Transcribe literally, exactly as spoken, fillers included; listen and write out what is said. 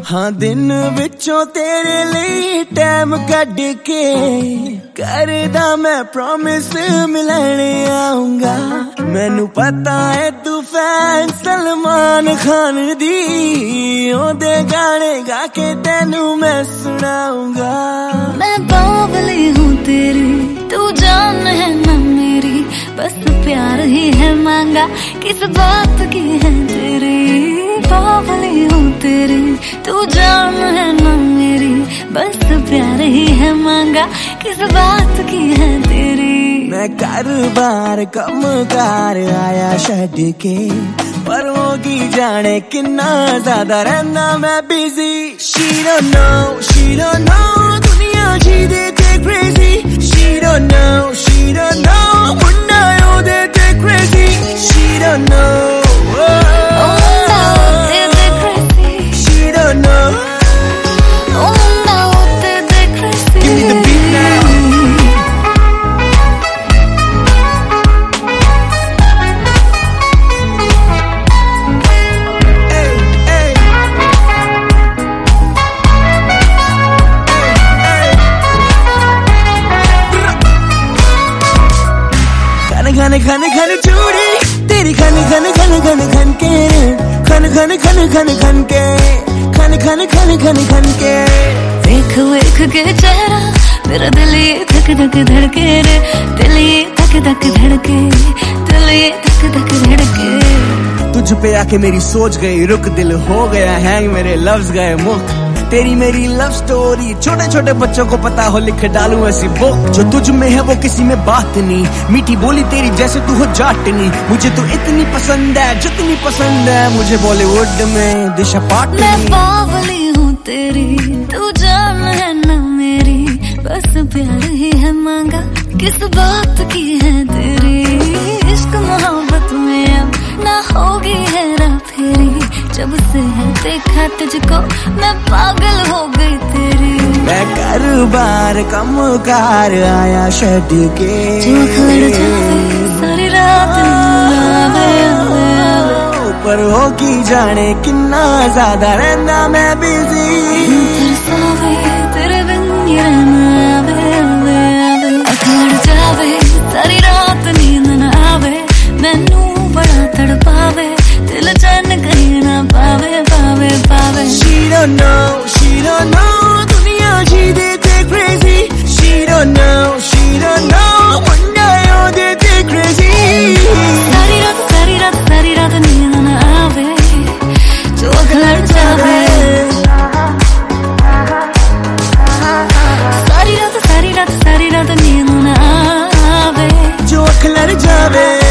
हाँ दिन विचों तेरे लिए टाइम कढ़ के करदा मैं प्रॉमिस मिलने आऊंगा। मैनू पता है तू फैन सलमान खान दी, ओदे गाने गा के तेनू मैं सुनाऊंगा। मैं बावली हूँ तेरी, तू जान है ना मेरी, बस प्यार ही है मांगा, किस बात की है तेरी। बावली हूँ तेरी, तू जान है ना मेरी, बस प्यार ही है मांगा, किस बात की है तेरी। मैं कारोबार कम कार आया छड्ड के, पर होगी जाने किन्ना ज्यादा रहना मैं busy. She don't know, she don't know, दुनिया जी दे ते crazy। She don't know, she don't know, Munna यो दे ते crazy। She don't know, oh, oh, they they crazy। She don't know, oh no, they they crazy। give me the beat now। खन खन खन चूड़ी तेरी खन खन खन खन खन के, खन खन खन खन खन के, खन खन खन खन खन के। देख देख के चेहरा मेरा दिल ये धक धक धड़के रे, दिल ये धक धक धड़के, दिल ये धक धक धड़के। तुझ पे आके मेरी सोच गई रुक, दिल हो गया हैंग, मेरे लफ्ज गए मुक। तेरी मेरी लव स्टोरी छोटे छोटे बच्चों को पता हो, लिख डालूं ऐसी बुक। जो तुझ में है वो किसी में बात नहीं, मीठी बोली तेरी जैसे तू हो जाटनी। मुझे तो इतनी पसंद है जितनी पसंद है मुझे बॉलीवुड में दिशा पाटनी। मैं बावली हूँ तेरी, तू जान है ना मेरी, बस प्यार ही है मांगा, किस बात की है तेरी। इश्क मोहब्बत में अब ना होगी हेरा फेरी, जब से है देखा तुझको मैं पागल हो गई तेरी। मैं कारोबार कम कार आया छड्ड के, जो खड़ जावे सारी रात आवे आवे आवे, पर हो की जाने किन्ना ज्यादा रहना मैं बिजी। तरसावे तेरे बिन ये रहना आवे आवे आवे, खड़ जावे सारी रात नींद न आवे, मैनू बड़ा तड़पावे, दिल चैन कहीं ना पावे पावे पावे। She don't know, she don't know, दुनिया जी दे ते crazy। She don't know, she don't know, Munna यो दे ते crazy। सारी रात सारी रात सारी रात नींद न आवे, जो खड़ जावे। सारी रात सारी रात सारी रात नींद न आवे, जो खड़ जावे।